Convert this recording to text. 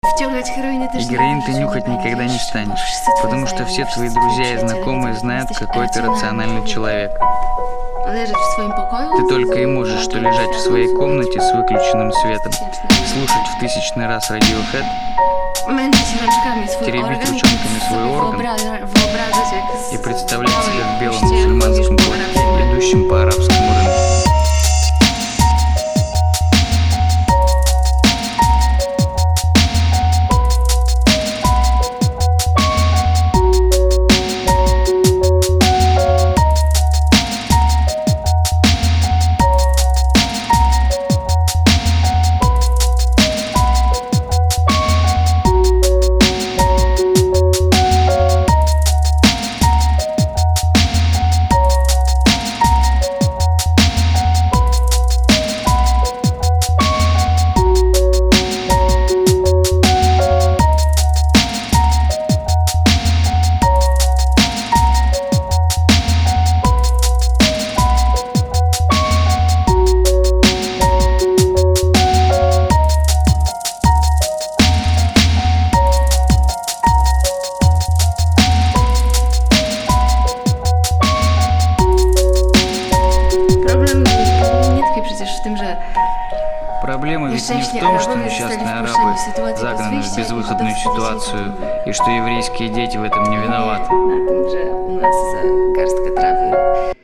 И героин ты нюхать никогда не станешь, потому что все твои друзья и знакомые знают, какой ты рациональный человек. Ты только и можешь что лежать в своей комнате с выключенным светом, слушать в тысячный раз Radiohead, теребить ручонками свой орган и представлять себя в белом мусульманском платье, идущем по арабскому рынку. Проблема ведь не в том, что несчастные арабы загнаны в безвыходную ситуацию, и что еврейские дети в этом не виноваты.